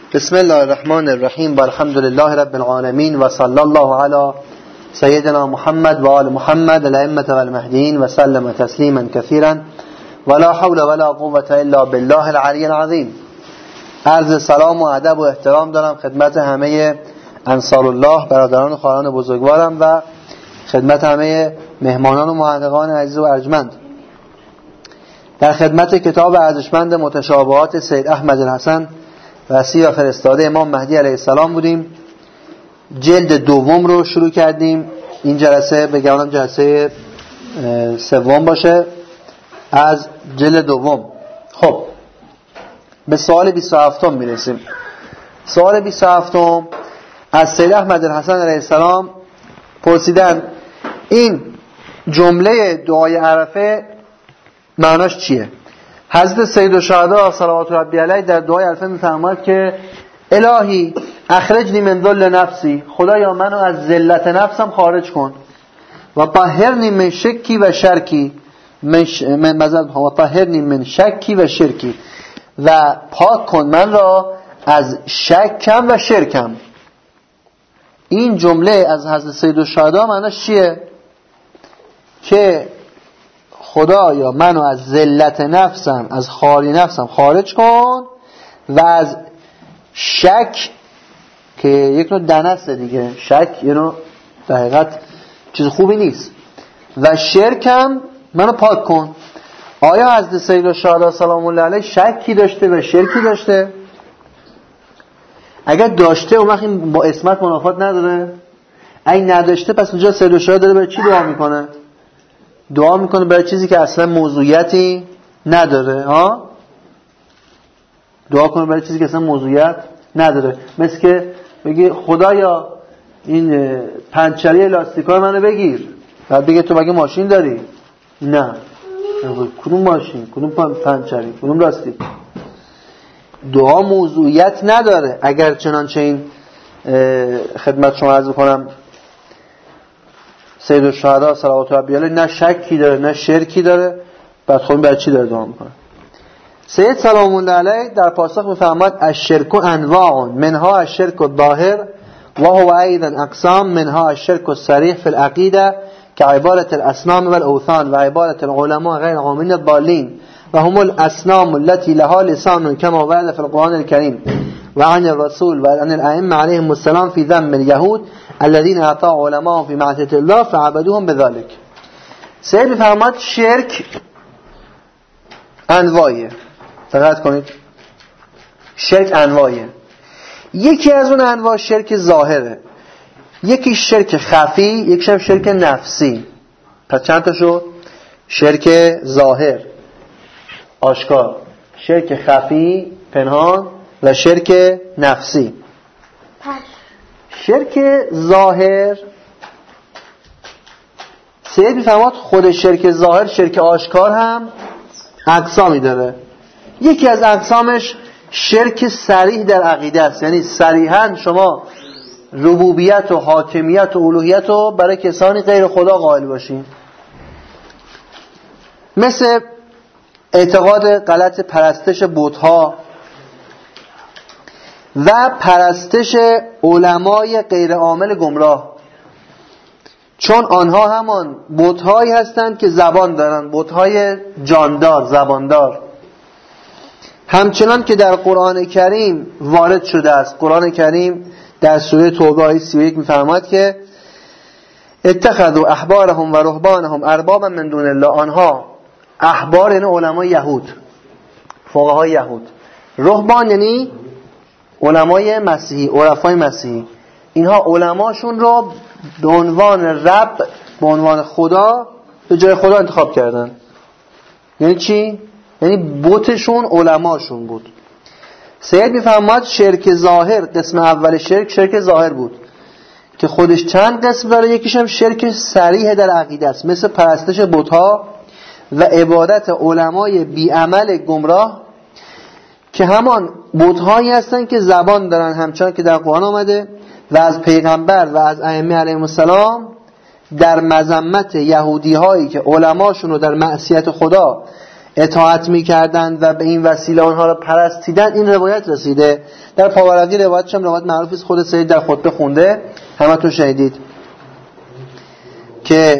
بسم الله الرحمن الرحیم و الحمد لله رب العالمین و صلی الله علی سیدنا محمد و آل محمد الائمة والمهدیین و سلم تسلیما کثیرا ولا حول ولا قوة الا بالله العلی العظیم. عرض سلام و ادب و احترام دارم خدمت همه انصار الله، برادران و خواهران بزرگوارم و خدمت همه مهمانان و محققان عزیز و ارجمند. در خدمت کتاب ارزشمند متشابهات سید احمد الحسن وصی و فرستاده امام مهدی علیه السلام بودیم. جلد دوم رو شروع کردیم. این جلسه بگم جلسه سوم باشه از جلد دوم. خب به سوال 27 میرسیم. سوال 27 از سید احمد الحسن علیه السلام پرسیدن این جمله دعای عرفه معناش چیه؟ حضرت سید الشهدا صلوات ربی علیه در دعای عرفه میفرماید که الهی اخرجنی من ذل نفسی، خدایا منو از ذلت نفسم خارج کن، و طهرنی من شکی و شرکی و طهرنی من شکی و شرکی، و پاک کن من را از شکم و شرکم. این جمله از حضرت سید الشهدا معناش چیه؟ که خدایا منو از ذلت نفسم، از خالی نفسم خارج کن و از شک که یک نوع دنسه دیگه، شک یه نوع در حقیقت چیز خوبی نیست، و شرکم منو پاک کن. آیا حضرت سید الشهدا سلام الله علیه شکی داشته و شرکی داشته؟ اگر داشته اون وقت این با اسمت منافات نداره؟ اگه نداشته پس اونجا سید الشهدا داره برای چی دعا میکنه؟ دعا میکنه برای چیزی که اصلا موضوعیتی نداره. دعا کنه برای چیزی که اصلا موضوعیت نداره، مثل که بگی خدایا این پنچری لاستیکا منو بگیر، بعد بگه تو مگه ماشین داری؟ نه. کدوم ماشین، کدوم پنچری، کدوم لاستیک؟ دعا موضوعیت نداره. اگر چنانچه این خدمت شما عرض کنم سید الشهدا صلوات ربی علیه نه شکی داره نه شرکی داره، بعد خود برای چی داره دعا میکنه؟ سید سلام الله علیه در پاسخ میفرماید الشرک انواع منها الشرک الظاهر و هو ایضا اقسام منها الشرک الصریح فی العقیده كعبادة الاصنام والاوثان و عبادة العلماء غیر العاملین الضالین و هم الاصنام التي لها لسان كما ورد في القرآن الكريم و عن الرسول و عن الائمه علیهم السلام في ذم اليهود الذين اطاعوا علماءهم في معصية الله فعبدوهم بذلك. سید میفرماید شرک انواعیه. دقت کنید، شرک انواعیه. یکی از اون انواع شرک ظاهره، یکی شرک خفی، یکی هم شرک نفسی. پس چند تا شد؟ شرک ظاهر آشکار، شرک خفی پنهان و شرک نفسی. شرک ظاهر سید میفرماد خود شرک ظاهر شرک آشکار هم اقسامی داره. یکی از اقسامش شرک صریح در عقیده است، یعنی صریحا شما ربوبیت و حاکمیت و الوهیت رو برای کسانی غیر خدا قائل باشین، مثل اعتقاد غلط پرستش بت‌ها و پرستش علمای غیر عامل گمراه، چون آنها همان بت‌هایی هستند که زبان دارند، بت‌های جاندار زباندار. همچنان که در قرآن کریم وارد شده است. قرآن کریم در سوره توبه آیه 31 می‌فرماید که اتخذوا احبارهم و رهبانهم اربابا من دون الله. آنها احبار یعنی علمای یهود، فقهای یهود، رهبان یعنی علمای مسیحی، عرفای مسیحی، اینها علماشون رو به عنوان رب، به عنوان خدا به جای خدا انتخاب کردن. یعنی چی؟ یعنی بتشون علماشون بود. سید میفرماید شرک ظاهر، قسم اول شرک ظاهر بود که خودش چند قسم داره. یکیش هم شرک صریح در عقیده است، مثل پرستش بت‌ها و عبادت علمای بیعمل گمراه که همان بت‌هایی هستن که زبان دارن، همچنان که در قرآن آمده و از پیغمبر و از ائمه علیهم السلام در مذمت یهودی هایی که علماشون رو در معصیت خدا اطاعت میکردند و به این وسیله آنها را پرستیدند. این روایت رسیده در پاورقی، روایتش هم روایت معروفی است، خود سید در خطبه خونده، همتون شنیدید که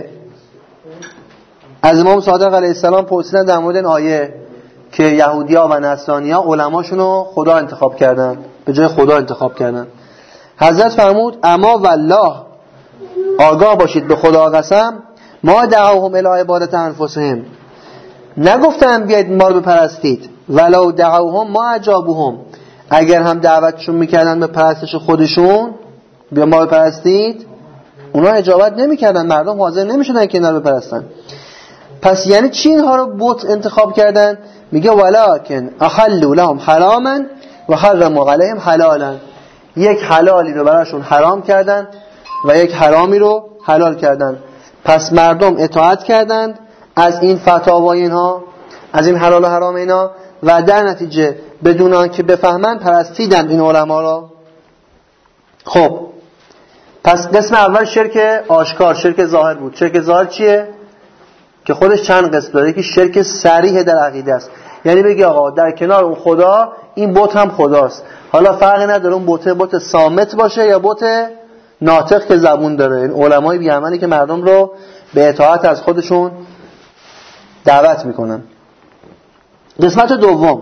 از امام صادق علیه السلام پرسیدن در مورد این آیه که یهودی‌ها و نصرانی‌ها علماشون رو خدا انتخاب کردن، به جای خدا انتخاب کردن. حضرت فرمود اما والله، آگاه باشید به خدا قسم، ما دعوهم الی عبادت انفسهم، نگفتن بیاید ما رو بپرستید، ولو دعوهم ما اجابوهم، اگر هم دعوتشون میکردن به پرستش خودشون، بیا ما بپرستید، اونا اجابت نمیکردن، مردم حاضر نمیشدن که اینا رو بپرستن. پس یعنی چی اینها رو بت انتخاب کردن؟ میگه ولکن احلوا لهم حراما و حرموا علیهم حلالا، یک حلالی رو براشون حرام کردن و یک حرامی رو حلال کردن. پس مردم اطاعت کردند از این فتاوای اینها، از این حلال و حرام اینا، و در نتیجه بدون آنکه بفهمن پرستیدند این علما را. خب پس قسم اول شرک آشکار، شرک ظاهر بود. شرک ظاهر چیه؟ که خودش چند قسم داره. یکی شرک صریح در عقیده است، یعنی بگی آقا در کنار اون خدا این بت هم خداست، حالا فرقی نداره اون بت صامت باشه یا بت ناطق که زبون داره. این علمای بی عملی که مردم رو به اطاعت از خودشون دعوت میکنن. قسمت دوم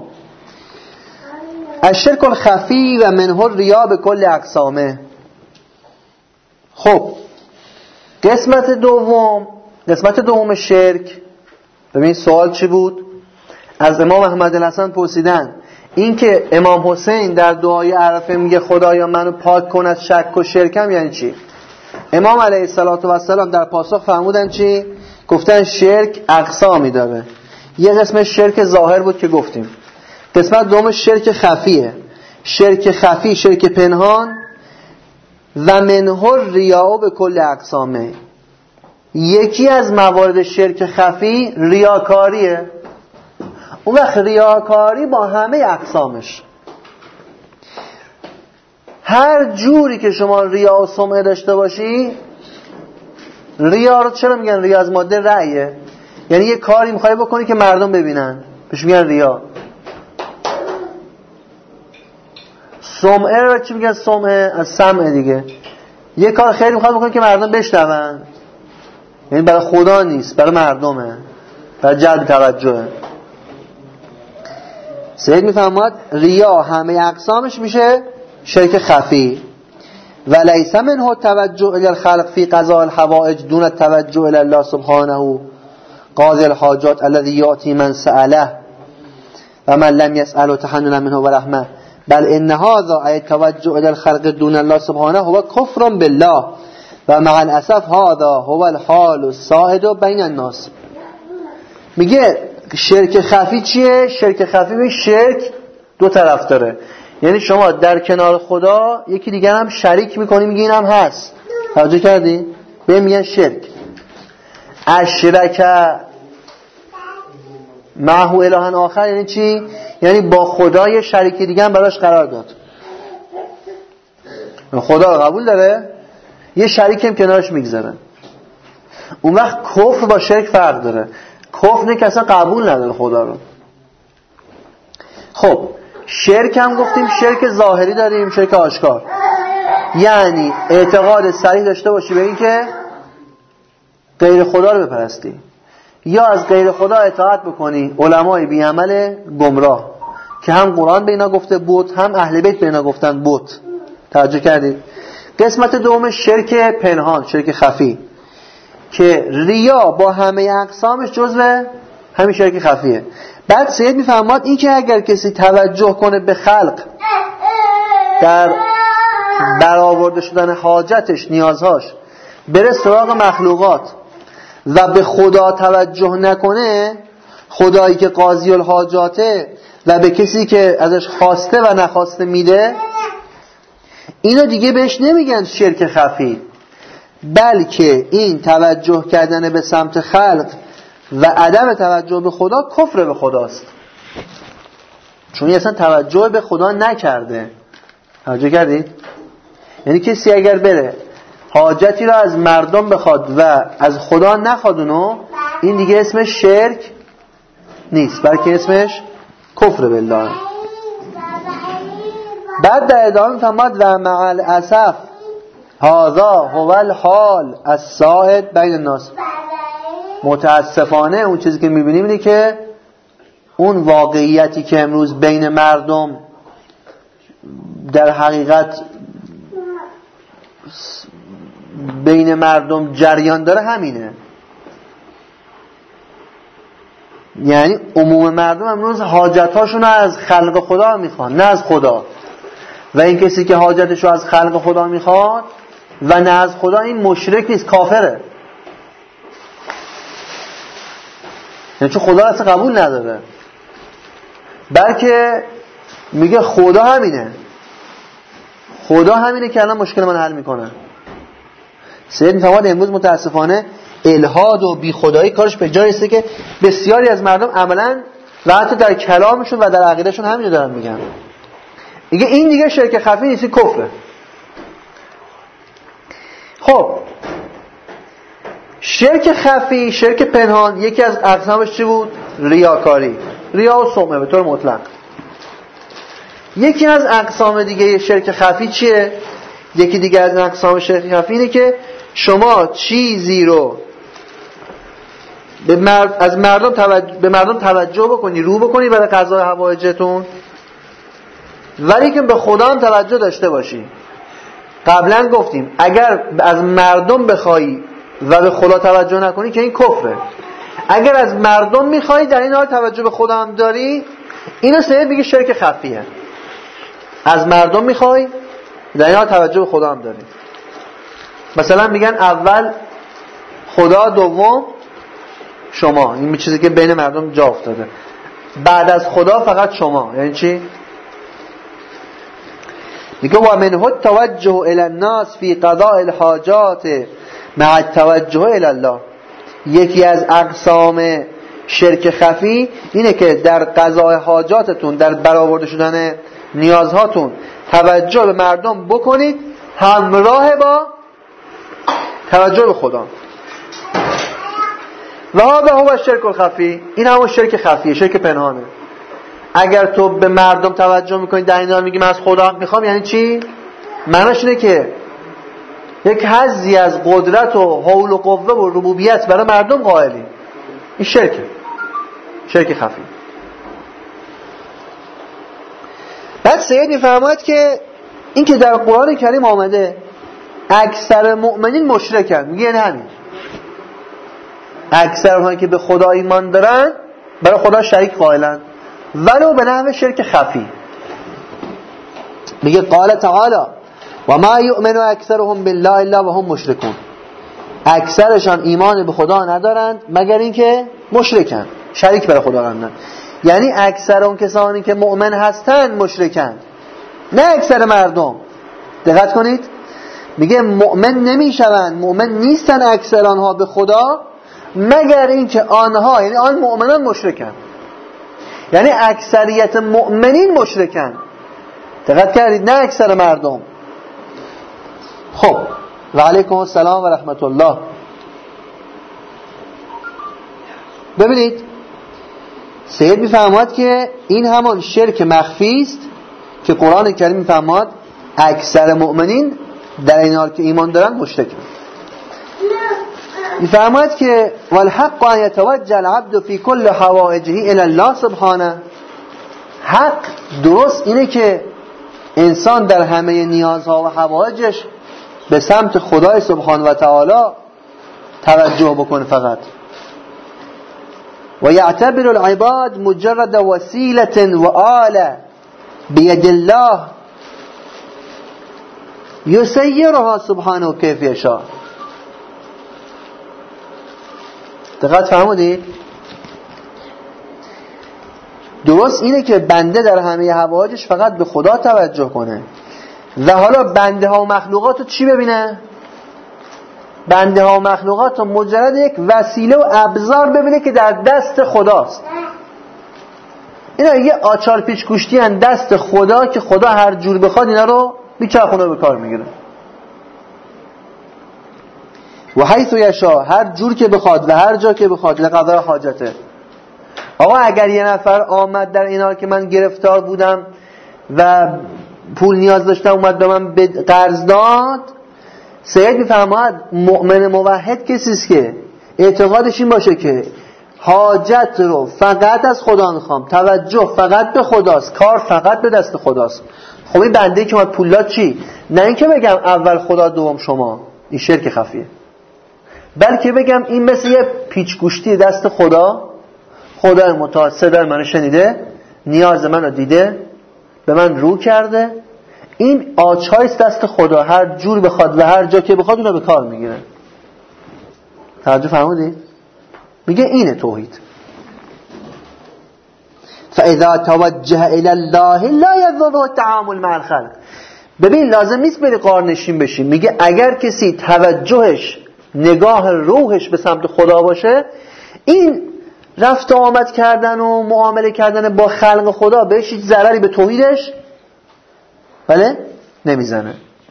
الشرک الخفی و منه الریا به کل اقسامه. خب قسمت دوم شرک، ببین سوال چی بود؟ از امام احمد الحسن پرسیدن این که امام حسین در دعای عرفه میگه خدایا منو پاک کن از شک و شرکم، یعنی چی؟ امام علیه السلام در پاسخ فرمودن چی؟ گفتن شرک اقسامی داره. یه قسم شرک ظاهر بود که گفتیم، قسمت دوم شرک خفیه. شرک خفی، شرک پنهان، و منه الریا به کل اقسامه. یکی از موارد شرک خفی ریاکاریه. اون وقت ریاکاری با همه اقسامش، هر جوری که شما ریا و سمعه داشته باشی. ریا رو چرا میگن ریا؟ از ماده رأیه، یعنی یه کاری میخوای بکنی که مردم ببینن، بهش میگن ریا. سمعه رو چی میگن؟ سمعه از سمع دیگه، یه کار خیلی میخوای بکنی که مردم بشنون، یعنی برای خدا نیست، برای مردمه، برای جلب توجهه. سید میفهمد ریا همه اقسامش میشه شرک خفی. و لیس منه التوجه الی الخلق فی قضاء الحوائج دون التوجه الی الله سبحانه قاضی الحاجات الذی یأتی من سأله و من لم یسأله تحننا منه و رحمه، بل ان هذا ای توجه الی الخلق دون الله سبحانه هو کفر بالله و مع الاسف هذا هو الحال السائد بین الناس. میگه شرک خفی چیه؟ شرک خفی به شرک دو طرف داره، یعنی شما در کنار خدا یکی دیگر هم شریک میکنی، میگی این هم هست. توجه کردی؟ به میگن شرک. اشرک معه الها آخر یعنی چی؟ یعنی با خدا یه شریک دیگه هم براش قرار داد. خدا رو قبول داره، یه شریک هم کنارش میگذاره. اون وقت کفر با شرک فرق داره. کفر نه که اصلا قبول نداره خدا رو. خب شرک هم گفتیم شرک ظاهری داریم، شرک آشکار، یعنی اعتقاد صریح داشته باشی به این که غیر خدا رو بپرستی یا از غیر خدا اطاعت بکنی. علمای بی عمل گمراه که هم قرآن به اینا گفته بت، هم اهل بیت به اینا گفتن بت. توجه کردید؟ قسمت دوم شرک پنهان، شرک خفی، که ریا با همه اقسامش جزو همین شرک خفیه. بعد سید میفرماد این که اگر کسی توجه کنه به خلق در برآورده شدن حاجتش، نیازهاش، بره سراغ مخلوقات و به خدا توجه نکنه، خدایی که قاضی الحاجاته و به کسی که ازش خواسته و نخواسته میده، اینو دیگه بهش نمیگن شرک خفی، بلکه این توجه کردن به سمت خلق و عدم توجه به خدا کفر به خداست، چون اصلا توجه به خدا نکرده. توجه کردید؟ یعنی کسی اگر بره حاجتی را از مردم بخواد و از خدا نخواد اونو، این دیگه اسمش شرک نیست، بلکه اسمش کفر بالله. بعد در ادامه فرمود و مع الاسف هذا هو الحال السائد بین الناس. متاسفانه اون چیزی که میبینیم اینه که اون واقعیتی که امروز بین مردم در حقیقت بین مردم جریان داره همینه. یعنی عموم مردم امروز حاجتاشون از خلق خدا میخوان، نه از خدا. و این کسی که حاجتشو از خلق خدا میخواد و نه از خدا، این مشرک نیست، کافره. یعنی چون خدا اصلا قبول نداره، بلکه میگه خدا همینه، خدا همینه که الان مشکل من حل میکنه. سید میفرماد امروز متاسفانه الحاد و بی خدایی کارش به جایی است که بسیاری از مردم عملاً و حتی در کلامشون و در عقیدهشون همینو دارن میگن. میگه این دیگه شرک خفی نیست، کفره. خب شرک خفی، شرک پنهان، یکی از اقسامش چی بود؟ ریاکاری، ریا و سمعه به طور مطلق. یکی از اقسام دیگه شرک خفی چیه؟ یکی دیگه از اقسام شرک خفی اینه که شما چیزی رو به مردم توجه بکنی، رو بکنی برای قضای حوایجتون، ولی که به خدا هم توجه داشته باشی. قبلا گفتیم اگر از مردم بخوایی و به خدا توجه نکنی که این کفره. اگر از مردم میخوایی در این حال توجه به خدا هم داری، اینو سید میگه شرک خفیه. از مردم میخوای در این حال توجه به خدا هم داری. مثلا میگن اول خدا، دوم شما. این چیزی که بین مردم جا افتاده. بعد از خدا فقط شما. یعنی چی؟ میگه و منه التوجه الی الناس فی قضاء الحاجات مع التوجه الی الله. یکی از اقسام شرک خفی اینه که در قضاء حاجاتتون، در برآورده شدن نیازهاتون توجه به مردم بکنید همراه با توجه به خدا. و هذا هو الشرک الخفی. این همون شرک خفیه، شرک پنهانه. اگر تو به مردم توجه میکنی در این حال میگی من از خدا میخوام، یعنی چی؟ معنیش اینه که یک حظی از قدرت و حول و قوه و ربوبیت برای مردم قائلی. این شرکه، شرک خفی. بعد سید میفرماید که این که در قرآن کریم آمده اکثر مؤمنین مشرکن، میگه یعنی همین. اکثر اونهایی که به خدا ایمان دارن برای خدا شریک قائلن، ولو به نحو شرک خفی. میگه قال تعالی و ما یؤمن اکثرهم بالله الا وهم مشرکون. اکثرشان ایمان به خدا ندارند مگر اینکه مشرکن، شریک برای خدا قائلن. یعنی اکثر اون کسانی که مؤمن هستند مشرکن، نه اکثر مردم. دقت کنید، میگه مؤمن نمیشوند، مؤمن نیستن اکثر آنها به خدا مگر اینکه آنها، یعنی آن مؤمنان مشرکن. یعنی اکثریت مؤمنین مشرکن. دقت کردید؟ نه اکثر مردم. خب و علیکم السلام و رحمت الله. ببینید سید میفرماد که این همان شرک مخفی است که قرآن کریم میفرماد اکثر مؤمنین در این حال که ایمان دارن مشرکن. میفرماد که والحق ان يتوجه العبد في كل حوائجه الى الله سبحانه. حق درست اینه که انسان در همه نیازها و حوائجش به سمت خدای سبحانه و تعالی توجه بکنه فقط. و یعتبر العباد مجرد وسیله و آله بید الله یسیرها سبحانه کیف یشاء. دقت فرمودید؟ درست اینه که بنده در همه حوائجش فقط به خدا توجه کنه و حالا بنده ها و مخلوقات رو چی ببینه؟ بنده ها و مخلوقات رو مجرد یک وسیله و ابزار ببینه که در دست خداست. اینا یه آچار پیچ گوشتی هن دست خدا که خدا هر جور بخواد اینا رو میچرخونه به کار میگیره. و حیث یشاء، هر جور که بخواد و هر جا که بخواد لقضاء حاجته. آقا اگر یه نفر آمد در این حال که من گرفتار بودم و پول نیاز داشتم اومد به من قرض داد، سید میفرماید مؤمن موحد کسی است که اعتقادش این باشه که حاجت رو فقط از خدا میخوام، توجه فقط به خداست، کار فقط به دست خداست. خب این بنده که اومد پول داد چی؟ نه اینکه بگم اول خدا دوم شما، این شرک خفیه، بلکه بگم این مثل یه پیچ گوشتی دست خدا، خدای متعال صدای منو شنیده، نیاز منو دیده، به من رو کرده، این آچهایست دست خدا، هر جور بخواد و هر جا که بخواد اونو به کار میگیره. توجه فرمودید؟ میگه اینه توحید. فاذا توجه الى الله لا يضر التعامل مع الخلق. ببین لازم نیست بری قارنشین بشی، میگه اگر کسی توجهش، نگاه روحش به سمت خدا باشه، این رفت و آمد کردن و معامله کردن با خلق خدا بهش هیچ ضرری به توحیدش بله نمیزنه.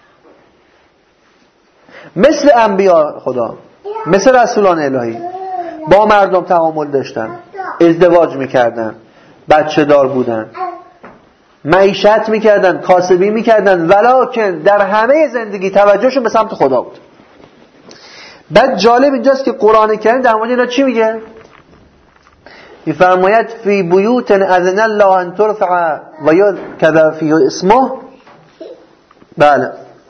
مثل انبیاء خدا، مثل رسولان الهی با مردم تعامل داشتن، ازدواج میکردن، بچه دار بودن، معیشت میکردن، کاسبی میکردن، ولکن در همه زندگی توجهشون به سمت خدا بود. بعد جالب اینجاست که قرآن کریم در مورد اینا چی میگه؟ میفرماید فی بیوت اذن الله ان ترفع و یذکر فیها اسمه. بله.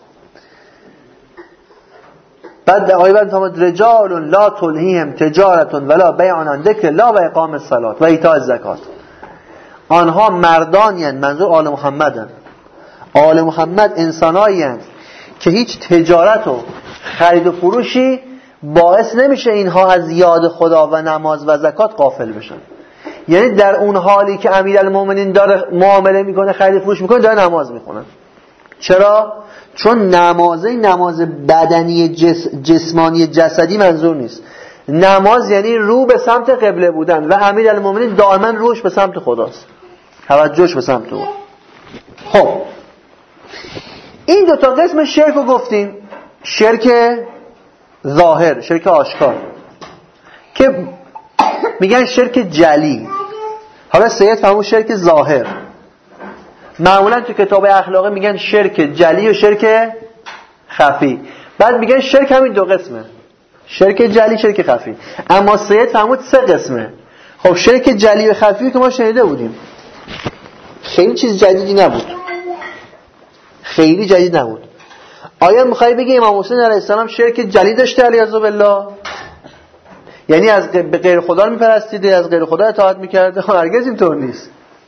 بعد آیه بعد فرمود رجال لا تلهیهم تجارت ولا بیع عن ذکر الله و اقام الصلاة و ایتاء الزکات. آنها مردانی اند، منظور آل محمدن. آل محمد انسانایی اند که هیچ تجارت و خرید و فروشی باعث نمیشه اینها از یاد خدا و نماز و زکات غافل بشن. یعنی در اون حالی که امیرالمومنین داره معامله میکنه، خرید و فروش میکنه، داره نماز میخونه. چرا؟ چون نماز بدنی جسمانی جسدی منظور نیست. نماز یعنی رو به سمت قبله بودن و امیرالمومنین دائما روش به سمت خداست، توجهش به سمت او. خب این دو تا قسم شرک رو گفتیم، شرک ظاهر، شرک آشکار، که میگن شرک جلی. حالا سید فرمود شرک ظاهر. معمولا تو کتاب اخلاقی میگن شرک جلی و شرک خفی. بعد میگن شرک همین دو قسمه، شرک جلی، شرک خفی. اما سید فرمود سه قسمه. خب شرک جلی و خفی که ما شنیده بودیم، خیلی چیز جدیدی نبود، خیلی جدید نبود. آیا میخوای بگی امام حسین علیه السلام شرک جلی داشته علیه بالله؟ یعنی از به غیر خدا میپرستیده، از غیر خدا اطاعت میکرده؟ هرگز اینطور نیست.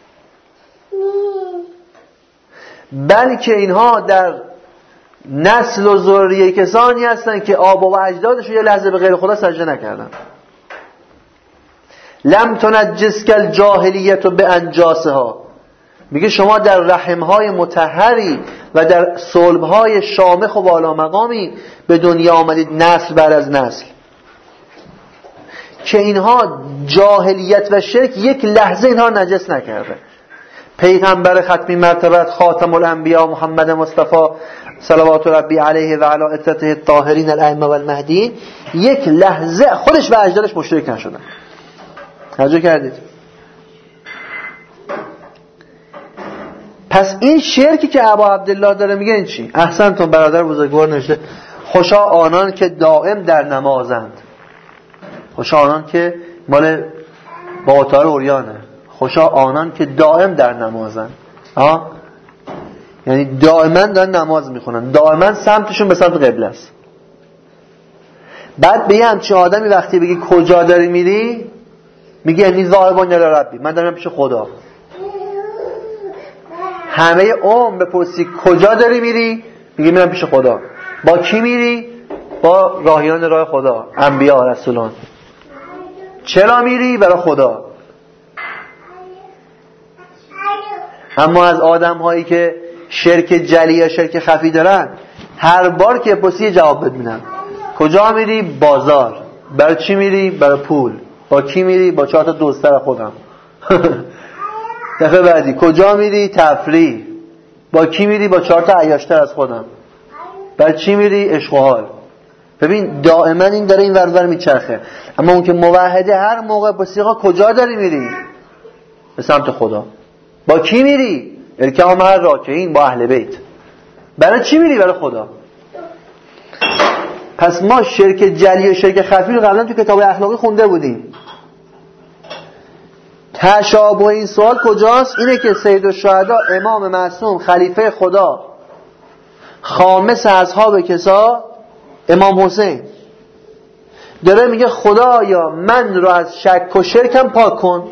بلکه اینها در نسل و ذریه کسانی هستن که آبا و اجدادشون یه لحظه به غیر خدا سجده نکردن. لم تنجسک الجاهلیت بانجاسها. میگه شما در رحمهای مطهری و در صلبهای شامخ و بالا مقامی به دنیا آمدید، نسل بعد از نسل، که اینها جاهلیت و شرک یک لحظه اینها نجس نکرده. پیغمبر ختمی مرتبت خاتم الانبیا محمد مصطفی صلوات ربی علیه و علی عترته الطاهرین الائمه و المهدیین یک لحظه خودش و اجدادش مشرک نشدن. توجه کردید؟ پس این شرکی که ابا عبدالله داره میگه این چی؟ احسنتون برادر بزرگوار نوشته خوشا آنان که دائم در نمازند. خوشا آنان که مال باطار اوریانه. خوشا آنان که دائم در نمازند. یعنی دائما دارن نماز میخونن، دائما سمتشون به سمت قبله است. بعد به یه همچین آدمی وقتی بگی کجا داری میری، میگه یعنی ذاهبون الی ربی، من دارم پیش خدا. همه بپرسی کجا داری میری، میگه میرم پیش خدا. با کی میری؟ با راهیان راه خدا، انبیا رسولان. چرا میری؟ برای خدا. اما از آدم هایی که شرک جلی یا شرک خفی دارن، هر بار که پرسی جواب بدونن. کجا میری؟ بازار. برای چی میری؟ برای پول. با کی میری؟ با 4 تا دوستر خودم. دفعه بعدی کجا میری؟ تفریح. با کی میری؟ با 4 تا عیاشتر از خودم. برای چی میری؟ عشق و حال. ببین دائما این داره این ور ور میچرخه. اما اون که موحده هر موقع با سیغا کجا داری میری؟ به سمت خدا. با کی میری؟ ارکعوا مع الراکعین، با اهل بیت. برای چی میری؟ برای خدا. پس ما شرک جلی و شرک خفی رو قبلا تو کتاب اخلاقی خونده بودیم. تشابه این سوال کجاست؟ اینه که سیدالشهدا امام معصوم خلیفه خدا خامس اصحاب کسا امام حسین داره میگه خدایا من رو از شک و شرکم پاک کن.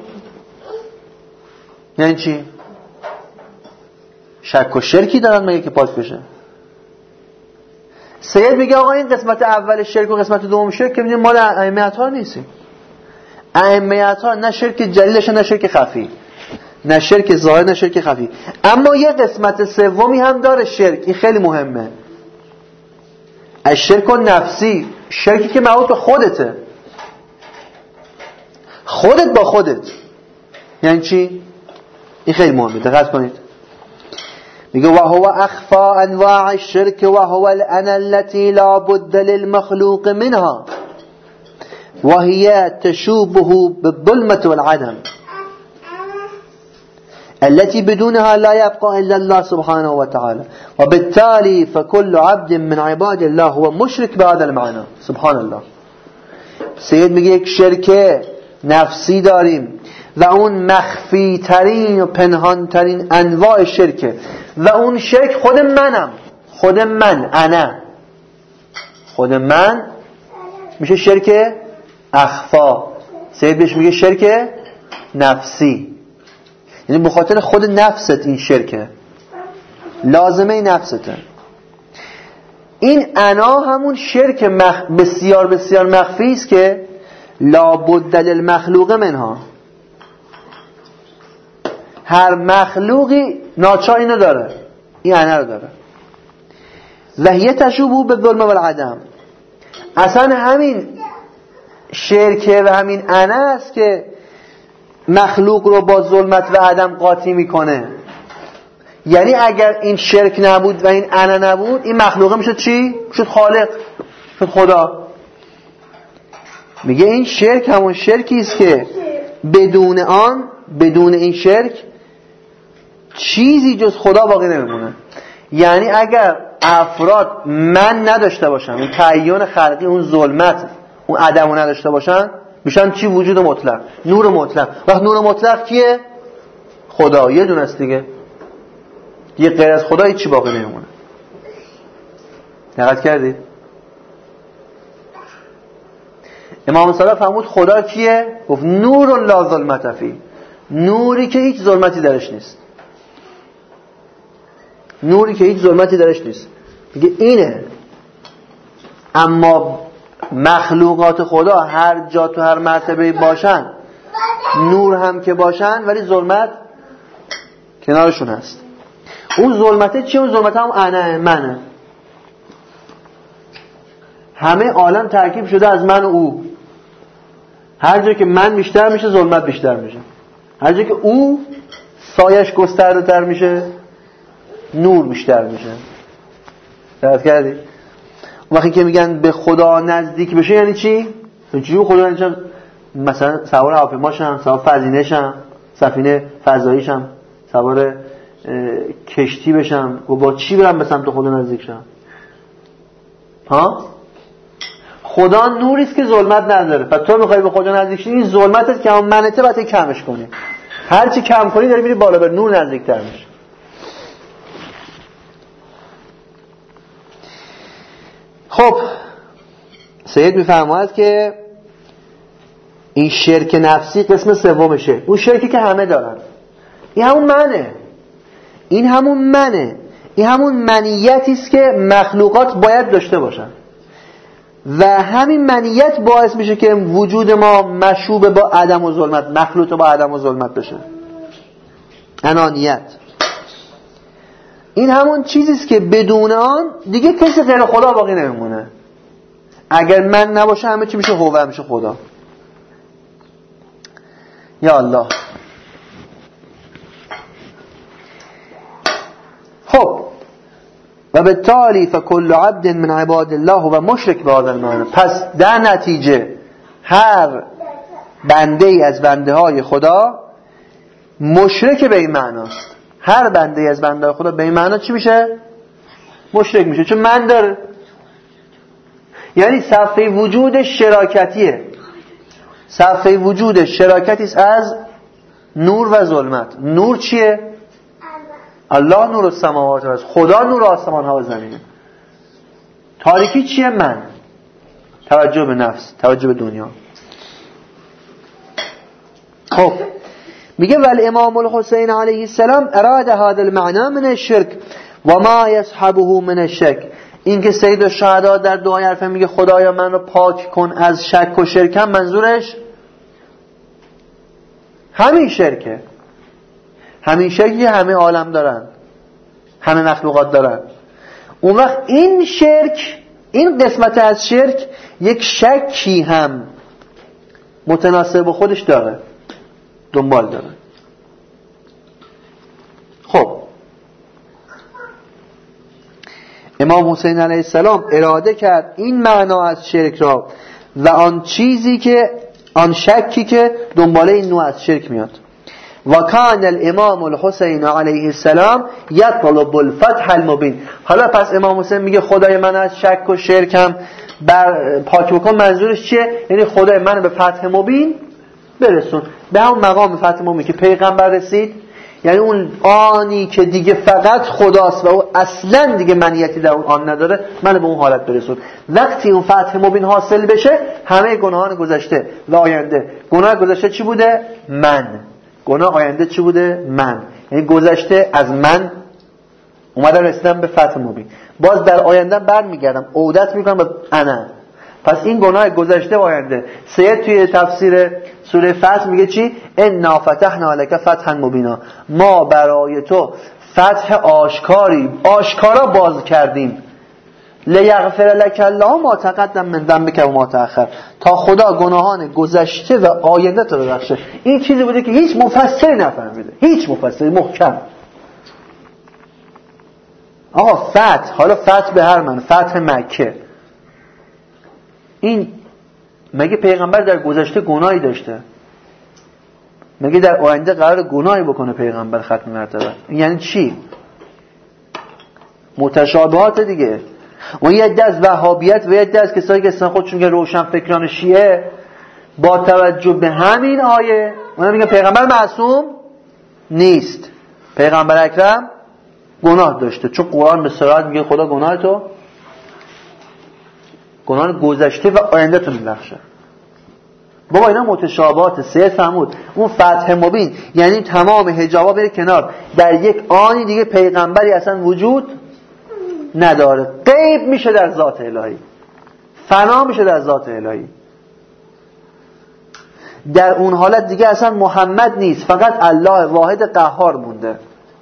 یعنی چی؟ شک و شرکی دارن مگه که پاک بشه؟ سید میگه آقا این قسمت اول شرک و قسمت دوم شرک که میگه مال ائمه اطهار نیستیم. ائمه اطهار نه شرک جلیلش نه شرک خفی، نه شرک ظاهر نه شرک خفی. اما یه قسمت سومی هم داره شرک، این خیلی مهمه. الشرک نفسی، شرکی که مربوط به خودته، خودت با خودت. یعنی چی؟ این خیلی مهمه، دقت کنید. میگه و هو اخفا انواع الشرك و هو الانا التي لا بد للمخلوق منها وهي تشوبه بالظلمة والعدم التي بدونها لا يبقى إلا الله سبحانه وتعالى وبالتالي فكل عبد من عباد الله هو مشرك بهذا المعنى. سبحان الله. سید میگه یک شرک نفسی داریم و اون مخفی ترین و پنهان ترین انواع شرکه و اون شرک خود منم، خود من، انا، خود من میشه شرک اخفا. سید بهش میگه شرک نفسی، یعنی به خاطر خود نفست این شرکه، لازمه نفسته. این انا همون شرک بسیار بسیار مخفی است که لابد للمخلوق منها. هر مخلوقی ناچار اینو داره، این انا رو داره. و هی تشوبه بالظلم والعدم. اصلا همین شرکه و همین انا است که مخلوق رو با ظلمت و عدم قاطی میکنه. یعنی اگر این شرک نبود و این انا نبود، این مخلوقه میشد چی؟ میشد خالق، میشد خدا. میگه این شرک همون شرکی است که بدون آن، بدون این شرک چیزی جز خدا باقی نمیمونه. یعنی اگر افراد من نداشته باشن، اون تعین خلقی، اون ظلمت، اون عدمو نداشته باشن، میشن چی؟ وجود مطلق، نور مطلق. وقت نور مطلق کیه؟ خدا. یه دونه است دیگه، یه غیر از خدا هیچ چی باقی نمیمونه. دقت کردید؟ امام صادق فرمود خدا کیه؟ گفت نور لا ظلمت فیه، نوری که هیچ ظلمتی درش نیست، نوری که هیچ ظلمتی درش نیست. میگه اینه. اما مخلوقات خدا هر جا تو هر مرتبه باشن، نور هم که باشن، ولی ظلمت کنارشون هست. اون ظلمته چیه؟ اون ظلمته هم انا، منه. همه عالم ترکیب شده از من و او. هر جا که من بیشتر میشه، ظلمت بیشتر میشه. هر جا که او سایش گسترده‌تر میشه، نور بیشتر میشه. درست کردی؟ وقتی که میگن به خدا نزدیک بشه یعنی چی؟ چجوری خدا نزدیک؟ مثلا سوار هواپیماشم، سوار فضینه‌شم، سفینه فضاییشم، سوار کشتی بشم و با چی برم به سمت خدا نزدیک شم؟ ها؟ خدا نوری است که ظلمت نداره. پس تو میخوای به خدا نزدیک شی، این ظلمتت که اون منته باید کمش کنی. هر چی کم کنی داری میری بالا، به نور نزدیکتر میشی. خب سید میفرماید که این شرک نفسی قسم سومشه، اون شرکی که همه دارن. این همون منه، این همون منه، این همون منیتی است که مخلوقات باید داشته باشن و همین منیت باعث میشه که وجود ما مشوب با عدم و ظلمت، مخلوط با عدم و ظلمت بشه. انانیت. این همون چیزی است که بدون آن دیگه کسی غیر خدا باقی نمیمونه. اگر من نباشه همه چی میشه هو، میشه خدا. یا الله. خب و بالتالي فكل عبد من عباد الله و مشرک به هذا المعنى. پس در نتیجه هر بنده ای از بنده های خدا مشرک به این معناست. هر بنده ای از بنده های خدا به این معنا چی میشه؟ مشرک میشه، چون من داره. یعنی صفحه وجود شراکتیه. صفحه وجود شراکتی است از نور و ظلمت. نور چیه؟ الله نور السماوات و الارض، خدا نور آسمان ها و زمینه. تاریکی چیه؟ من. توجه به نفس، توجه به دنیا. خب میگه والامام الحسین علیه السلام اراد هذا المعنى من الشرك و ما يصحبه من الشک. این که سید الشهدا در دعای عرفه میگه خدایا من رو پاک کن از شک و شرکم، منظورش همین شرکه. همین شرکی همه عالم دارن، همه مخلوقات دارن. اون وقت این شرک، این قسمت از شرک یک شکی هم متناسب با خودش داره، دنبال داره. خب امام حسین علیه السلام اراده کرد این معنا از شرک را و آن چیزی که آن شکی که دنباله این نوع از شرک میاد. و کان الامام الحسین علیه السلام یطلب الفتح المبین. حالا پس امام حسین میگه خدای من از شک و شرکم پاک بکن، منظورش چیه؟ یعنی خدای من به فتح مبین برسون، به همون مقام فتح مبین که پیغمبر رسید. یعنی اون آنی که دیگه فقط خداست و او اصلا دیگه منیتی در اون آن نداره، من به اون حالت برسون. وقتی اون فتح مبین حاصل بشه همه گناهان گذشته و آینده. گناه گذشته چی بوده؟ من. گناه آینده چی بوده؟ من. یعنی گذشته از من اومدم رسیدم به فتح مبین، باز در آینده برمیگردم عودت میکنم به انا. پس این گناه گذشته و آینده. سید توی تفسیر سوره فتح میگه چی؟ انا فتحنا لک فتحا مبینا، ما برای تو فتح آشکارا باز کردیم. لیغفر لک الله ما تقدم من ذنبک و ما تأخر، تا خدا گناهان گذشته و آینده تو ببخشه. این چیزی بوده که هیچ مفسری نفهمیده، هیچ مفسری محکم. آقا فتح، حالا فتح به هر من، فتح مکه، این مگه پیغمبر در گذشته گناهی داشته؟ مگه در آینده قرار گناهی بکنه پیغمبر ختم مرتبه؟ این یعنی چی؟ متشابهات دیگه. اون یه عده از وهابیت و یه عده از کسایی که اصلا خودشون که روشن فکران شیعه با توجه به همین آیه اونا میگن پیغمبر معصوم نیست، پیغمبر اکرم گناه داشته، چون قرآن به صراحت میگه خدا گناه تو، گناه گذشته و آینده تو میبخشه. بابا اینا متشابهات. سید فرمود اون فتح مبین یعنی تمام حجابا بره کنار، در یک آنی دیگه پیغمبری اصلا وجود نداره، غیب میشه در ذات الهی، فنا میشه در ذات الهی. در اون حالت دیگه اصلا محمد نیست، فقط الله واحد قهار مونده.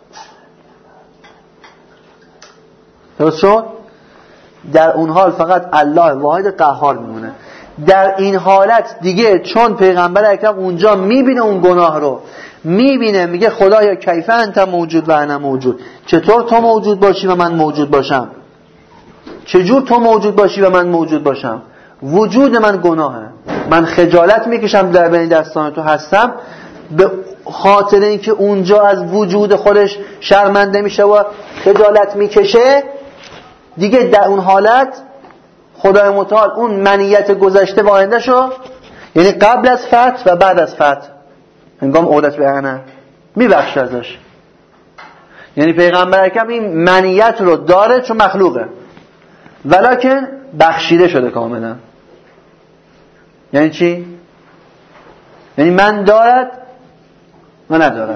درست شد؟ در اون حال فقط الله واحد قهار میمونه. در این حالت دیگه چون پیغمبر اکرم اونجا میبینه اون گناه رو، میبینه، میگه خدایا کیف انت موجود و انا موجود، چطور تو موجود باشی و من موجود باشم؟ چجور تو موجود باشی و من موجود باشم؟ وجود من گناهه، من خجالت میکشم در بین دستان تو هستم، به خاطر اینکه اونجا از وجود خودش شرمنده میشه و خجالت میکشه. دیگه در اون حالت خدای متعال اون منیت گذشته و آینده شو، یعنی قبل از فتح و بعد از فتح، هنگام عودت به انا میبخش ازش. یعنی پیغمبر اکرم این منیت رو داره چون مخلوقه، ولکن بخشیده شده کاملا. یعنی چی؟ یعنی من دارد و ندارد.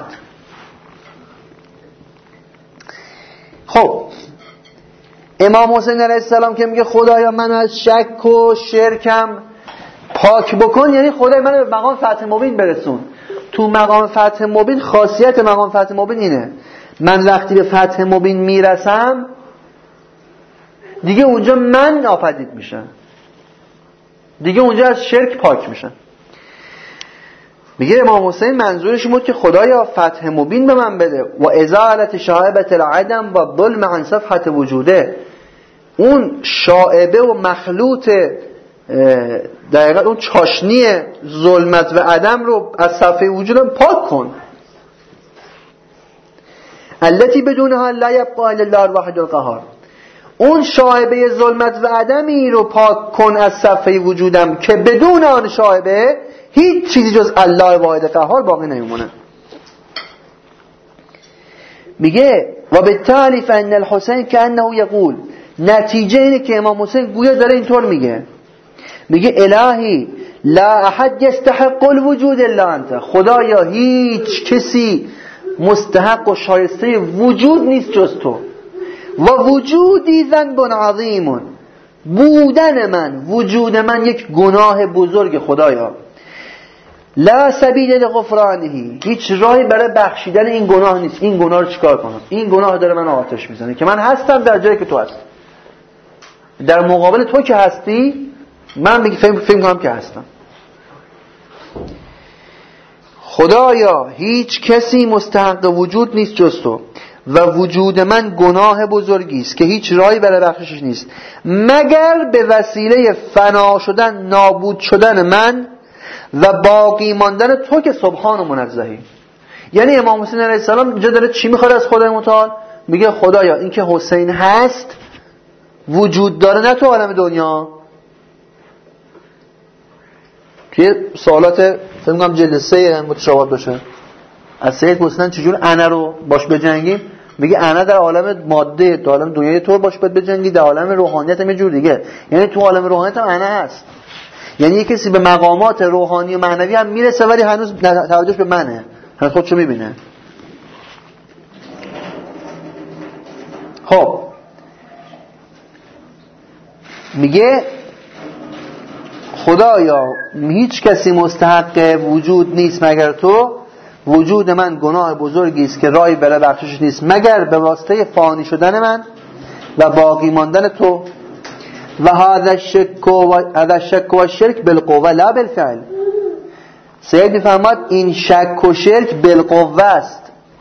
خب امام حسین علیه السلام که میگه خدایا من از شک و شرکم پاک بکن، یعنی خدای من به مقام فتح مبین برسون. تو مقام فتح مبین، خاصیت مقام فتح مبین اینه، من وقتی به فتح مبین میرسم دیگه اونجا من ناپدید میشم، دیگه اونجا از شرک پاک میشم. میگه امام حسین منظورش این بود که خدایا فتح مبین به من بده و ازالت شائبه العدم و ظلم عن صفحه وجوده. اون شائبه و مخلوط دقیقا اون چاشنی ظلمت و عدم رو از صفحه وجودم پاک کن. التي بدونها لا يبقى الا الله الواحد القهار. اون شائبه ظلمت و عدمی رو پاک کن از صفحه وجودم که بدون آن شائبه هیچ چیزی جز الله واحد قهار باقی نمیمونه. میگه و بالتالي فان الحسين كانه يقول، نتیجه اینه که امام حسین گویا داره اینطور میگه الهی لا احد يستحق الوجود الا انت، خدایا هیچ کسی مستحق و شایسته وجود نیست جز تو. و وجودی ذنب عظیم، بودن من، وجود من یک گناه بزرگ خدایا. لا سبیل لغفرانه، هیچ راهی برای بخشیدن این گناه نیست. این گناه رو چیکار کنم؟ این گناه داره من آتش میزنه که من هستم در جایی که تو هستی، در مقابل تو که هستی من فکر کنم که هستم. خدایا هیچ کسی مستحق وجود نیست جز تو و وجود من گناه بزرگی است که هیچ راهی برای بخشش نیست مگر به وسیله فنا شدن، نابود شدن من و باقی ماندن تو که سبحان و منزهی. یعنی امام حسین علیه السلام اینجا داره چی میخواد از خدای متعال؟ میگه خدایا این که حسین هست وجود داره، نه تو عالم دنیا. که سوالات فکر کنم جلسه متشابه باشه از سید پرسیدن چجور انا رو باش بجنگیم، میگه انا در عالم ماده، در عالم دنیای تو باش باید بجنگی، در عالم روحانیت هم یه جور دیگه. یعنی تو عالم روحانیت هم انا هست، یعنی یک کسی به مقامات روحانی و معنوی هم میرسه ولی هنوز توجهش به منه، هنوز خودشو میبینه. خب میگه خدایا هیچ کسی مستحق وجود نیست مگر تو، وجود من گناه بزرگی است که راهی برای بخشش نیست مگر به واسطه فانی شدن من و باقی ماندن تو. و هذا الشک و شرک بالقوه لا بالفعل. سید میفرماد این شک و شرک بالقوه است،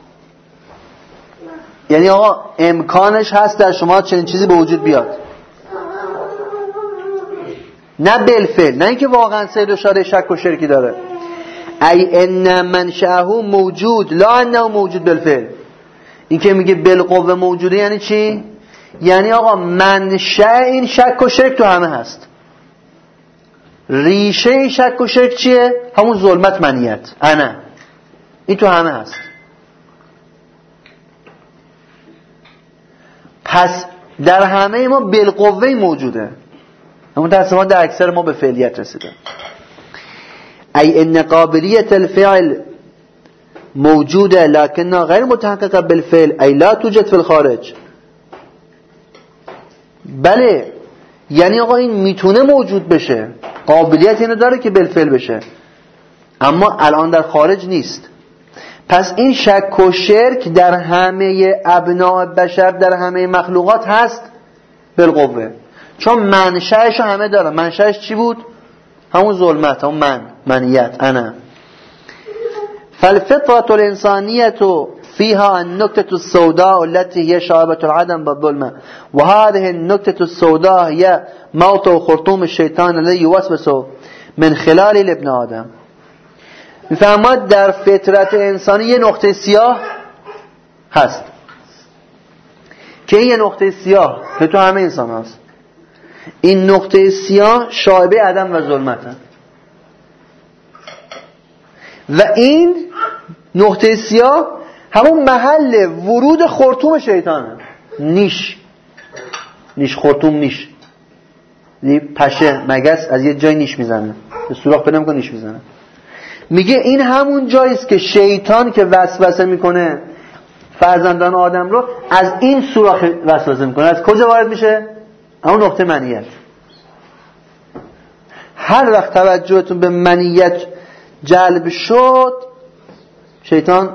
یعنی آقا امکانش هست در شما چنین چیزی به وجود بیاد، نه بالفعل، نه اینکه واقعا سید اشاره شک و شرکی داره. ای ان منشأه موجود لا انه موجود بالفعل. این که میگه بالقوه موجوده یعنی چی؟ یعنی آقا منشأ این شک و شرک تو همه هست. ریشه این شک و شرک چیه؟ همون ظلمت منیت انا، این تو همه هست. پس در همه ما بالقوه موجوده، همون تصمیمات در اکثر ما به فعلیت رسیده. ای ان قابلیت الفعل موجوده لکنها غیر متحققه بالفعل ای لا توجد فی الخارج. بله، یعنی آقا این میتونه موجود بشه، قابلیت اینو داره که بالفعل بشه، اما الان در خارج نیست. پس این شک و شرک در همه ابناء بشر، در همه مخلوقات هست بالقوه، چون منشأش همه داره. منشأش چی بود؟ همون ظلمت، همون منیت انا. فالفطرة الإنسانية فيها النكتة السوداء التي هي شائبة العدم والظلمة، وهذه النكتة السوداء هي موطئ خرطوم الشيطان الذي يوسوس من خلال ابن آدم. میفهمد در فطرت انسانی یه نقطه سیاه هست که این یه نقطه سیاه که تو همه انسان هست. این نقطه سیاه شائبه عدم و ظلمت هست و این نقطه سیاه همون محل ورود خرطوم شیطانه. نیش خرطوم، نیش پشه مگس از یه جای نیش میزنه، به سوراخ پیدا میکنه نیش میزنه. میگه این همون جاییست که شیطان که وسوسه میکنه فرزندان آدم رو از این سوراخ وسوسه میکنه. از کجا وارد میشه؟ همون نقطه منیت. هر وقت توجهتون به منیت جلب شد شیطان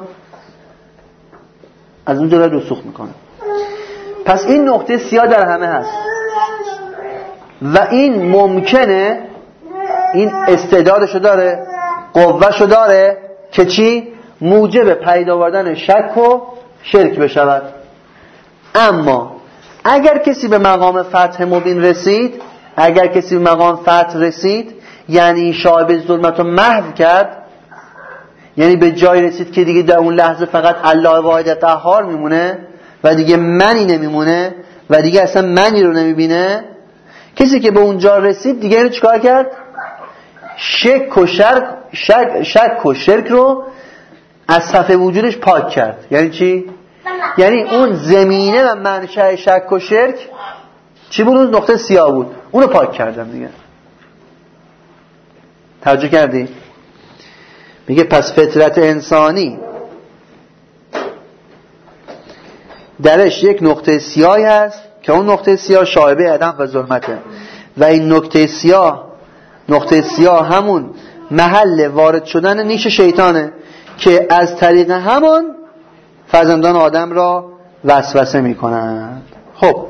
از اون جلوی رسوخ میکنه. پس این نقطه سیاه در همه هست و این ممکنه، این استعدادشو داره قوهشو داره که چی؟ موجب پدید آوردن شک و شرک بشود. اما اگر کسی به مقام فتح مبین رسید، اگر کسی به مقام فتح رسید، یعنی شایبه ظلمت رو محو کرد، یعنی به جای رسید که دیگه در اون لحظه فقط الله واحد قهار میمونه و دیگه منی نمیمونه و دیگه اصلا منی رو نمیبینه، کسی که به اونجا رسید دیگه اینو چیکار کرد؟ شک و شرک رو از صفحه وجودش پاک کرد. یعنی چی؟ یعنی اون زمینه و منشأ شک و شرک چی بود؟ اون نقطه سیاه بود، اونو پاک کردم دیگه. توجه کردی؟ میگه پس فطرت انسانی درش یک نقطه سیاهی هست که اون نقطه سیاه شایبه عدم و ظلمته و این نقطه سیاه همون محل وارد شدن نیش شیطانه که از طریق همان فرزندان آدم را وسوسه میکنند. خب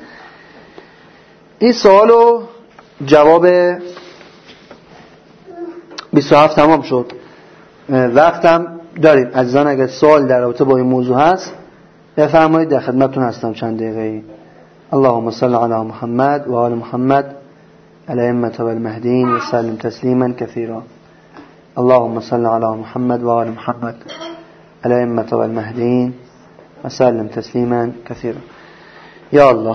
این سوالو جواب 27 تمام شد. وقتم داریم عزیزان، اگر سوال در رابطه با این موضوع هست بفرمایید، در خدمتتون هستم چند دقیقه. اللهم صل علی محمد و آل محمد الائمة والمهدیین و سلم تسلیما کثیرا. اللهم صل علی محمد و آل محمد الائمة والمهدیین و سلم تسلیما کثیرا. یا الله.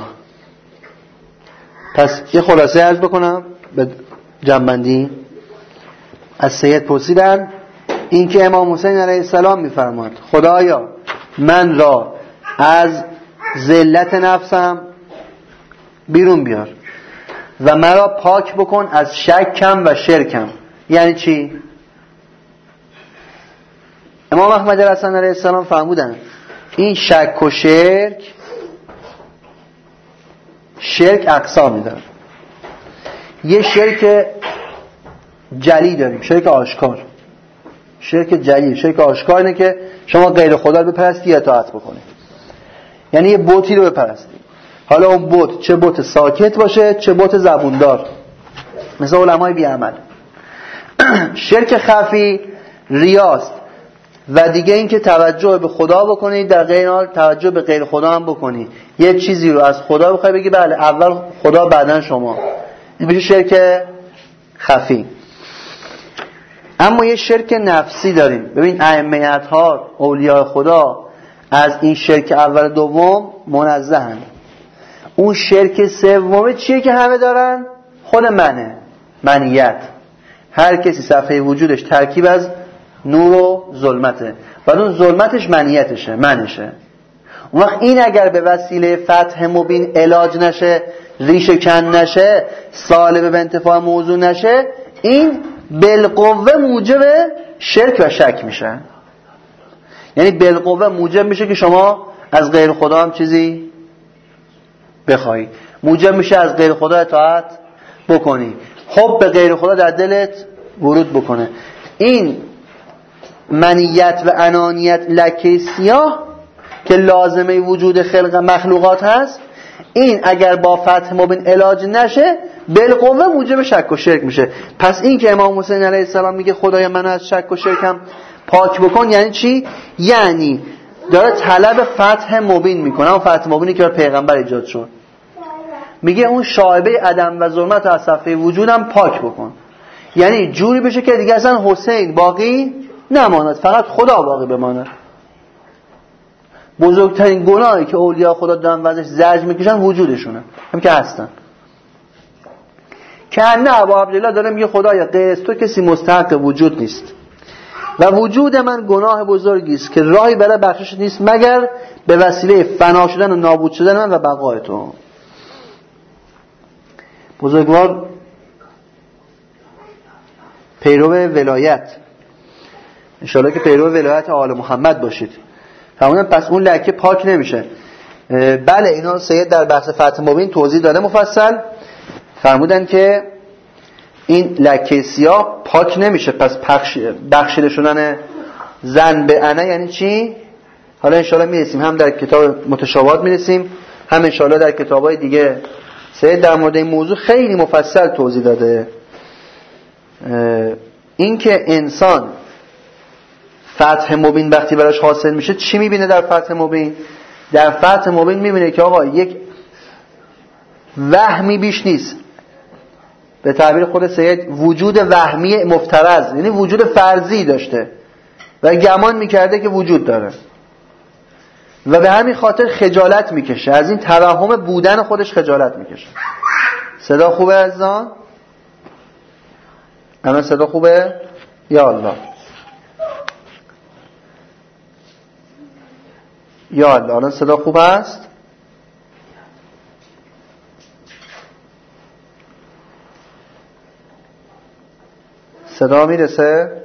پس یه خلاصه عرض بکنم به جنبندی. از سید پرسیدن این که امام حسین علیه السلام میفرماد خدایا من را از ذلت نفسم بیرون بیار و مرا پاک بکن از شکم و شرکم. یعنی چی؟ امام احمد حسن علیه السلام فرمودن این شک و شرک اقسامی داره. یه شرک جلی داریم، شرک آشکار. شرک جلی، شرک آشکار اینه که شما غیر خدا رو بپرستی یا اطاعت بکنی، یعنی یه بتی رو بپرستی. حالا اون بت چه بت ساکت باشه چه بت زبوندار، مثل علمای بی عمل. شرک خفی ریاست و دیگه این که توجه به خدا بکنی، در غیر حال توجه به غیر خدا هم بکنی. یه چیزی رو از خدا بخوای بگی بله اول خدا بعدن شما، این میشه شرک خفی. اما یه شرک نفسی داریم. ببین ائمه اطهار اولیاء خدا از این شرک اول دوم منزهن. اون شرک سومه چیه که همه دارن؟ خود منیت. هر کسی صفحه وجودش ترکیب از نور و ظلمته و اون ظلمتش منیتشه، منشه. اون وقت این اگر به وسیله فتح مبین علاج نشه، ریشه کن نشه، سالب به انتفاع موضوع نشه، این بالقوه موجب شرک و شک میشه. یعنی بالقوه موجب میشه که شما از غیر خدا هم چیزی بخوایی، موجب میشه از غیر خدا اطاعت بکنی، خب به غیر خدا در دلت ورود بکنه. این منیت و انانیت لکه سیاه که لازمه وجود خلق مخلوقات هست، این اگر با فتح مبین علاج نشه بالقوه موجب شک و شرک میشه. پس این که امام حسین علیه السلام میگه خدای منو از شک و شرکم پاک بکن، یعنی چی؟ یعنی داره طلب فتح مبین میکنه. اون فتح مبینی که پیغمبر ایجاد شد، میگه اون شایبه عدم و ظلمت از صفحه وجودم پاک بکن، یعنی جوری بشه که دیگه اصلا حسین باقی نماند، فقط خدا باقی بماند. بزرگترین گناهی که اولیاء خدا دارن واسش زجر میکشن وجودشونه، هم که هستن. که نه ابو عبدالله داره میگه خدایا غیر از تو کسی مستحق وجود نیست و وجود من گناه بزرگی است که راهی برای بخشش نیست مگر به وسیله فنا شدن و نابود شدن من و بقای تو. بزرگوار پیرو ولایت، انشاءالله که پیرو ولایت آل محمد باشید. فرمودن پس اون لکه پاک نمیشه. بله اینا سید در بحث فتح مبین توضیح داده مفصل. فرمودن که این لکه سیاه پاک نمیشه. پس بخشیده شدن زن به انه یعنی چی؟ حالا انشاءالله میرسیم، هم در کتاب متشابهات میرسیم، هم انشاءالله در کتابای دیگه. سید در مورد این موضوع خیلی مفصل توضیح داده. این که انسان فتح مبین وقتی براش حاصل میشه چی میبینه در فتح مبین؟ در فتح مبین میبینه که آقا یک وهمی بیش نیست، به تعبیر خود سید وجود وهمی مفترض، یعنی وجود فرضی داشته و گمان میکرده که وجود داره و به همین خاطر خجالت میکشه، از این توهم بودن خودش خجالت میکشه. صدا خوبه عزیزان؟ الان صدا خوبه؟ یا الله یا الله، الان صدا خوب است؟ صدا میرسه؟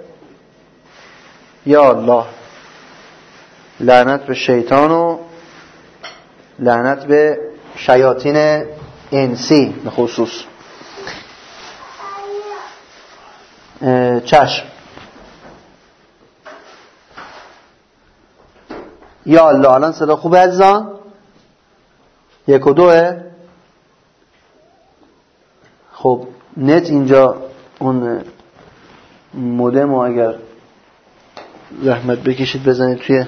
یا الله، لعنت به شیطان و لعنت به شیاطین انسی به خصوص. چشم. یا الله، الان صدا خوبه عزیزان؟ 1 و 2. خب نت اینجا اون مودم رو اگر زحمت بکشید بزنید توی،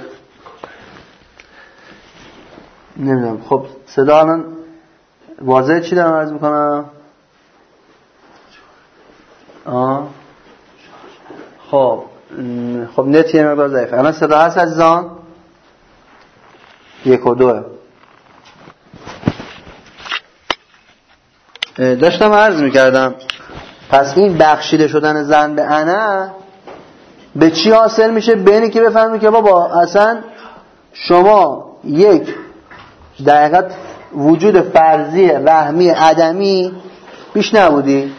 نمیدونم. خب صدا الان واضحه؟ چی دارم عرض میکنم؟ خب نت یه مقدار ضعیفه. الان صدا هست عزیزان؟ 1 و 2. داشتم عرض میکردم پس این بخشیده شدن زن به انا به چی حاصل میشه؟ به اینی که بفهمی که بابا اصلا شما یک در حقیقت وجود فرضی وهمی عدمی بیش نبودی.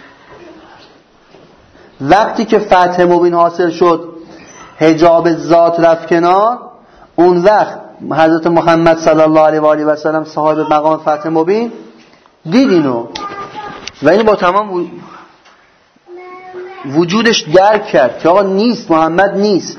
وقتی که فتح مبین حاصل شد، حجاب ذات رفت کنار، اون وقت حضرت محمد صلی الله علیه و آله و سلم صاحب مقام فتح مبین دید اینو و اینو با تمام وجودش درک کرد که آقا نیست، محمد نیست.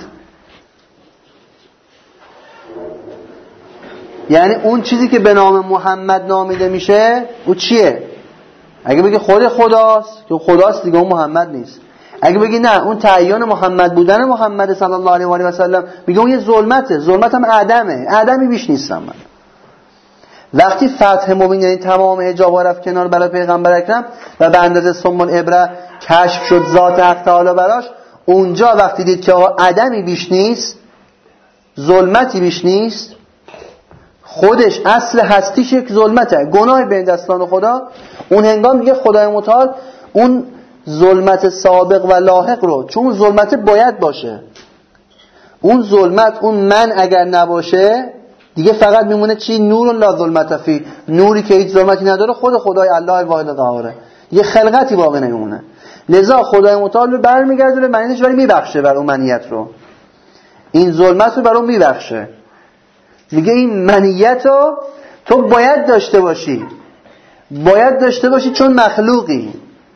یعنی اون چیزی که به نام محمد نامیده میشه او چیه؟ اگه بگی خود خداست که خداست دیگه، اون محمد نیست. اگه بگی نه اون تعیین محمد بودن محمد صلی الله علیه و آله و سلم، میگه اون یه ظلمته، ظلمت هم عدمه، عدمی بیش نیستم من. وقتی فتح مبین یعنی تمام حجاب‌ها رفت کنار برای پیغمبر اکرم و به اندازه سم الابره کشف شد ذات حق تعالی براش، اونجا وقتی دید که عدمی بیش نیست، ظلمتی بیش نیست، خودش اصل هستیش یک ظلمته، گناه بین دستان خدا، اون هنگام دیگه خدای متعال اون ظلمت سابق و لاحق رو، چون ظلمت باید باشه، اون ظلمت، اون من اگر نباشه دیگه فقط میمونه چی؟ نور لا ظلمت فی، نوری که هیچ ظلمتی نداره، خود خدای الله واحد قهاره، یه خلقتی باقی نمیمونه. لذا خدای متعال رو برمیگردونه منیتش، ولی میبخشه بر اون منیت رو، این ظلمت رو بر اون میبخشه. میگه این منیت رو تو باید داشته باشی، باید داشته باشی چون مخلوقی،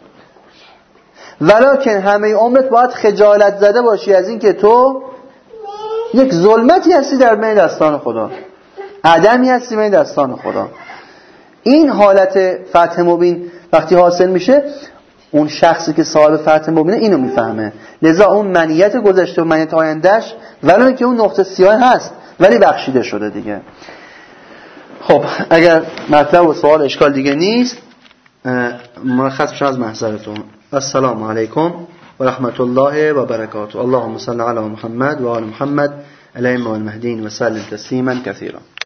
ولکن همه عمرت باید خجالت زده باشی از این که تو یک ظلمتی هستی در بین دستان خدا، عدمی هستی بین دستان خدا. این حالت فتح مبین وقتی حاصل میشه، اون شخصی که صاحب فتح مبینه اینو میفهمه. لذا اون منیت گذشته و منیت آیندهش ولو که اون نقطه سیاه هست ولی بخشیده شده دیگه. خب اگر مطلب و سوال اشکال دیگه نیست، مرخص بشم از محضرتون. السلام علیکم و رحمت الله و برکاته. اللهم صل علی محمد و آل محمد الائمه المهدیین و سلم تسلیما کثیرا.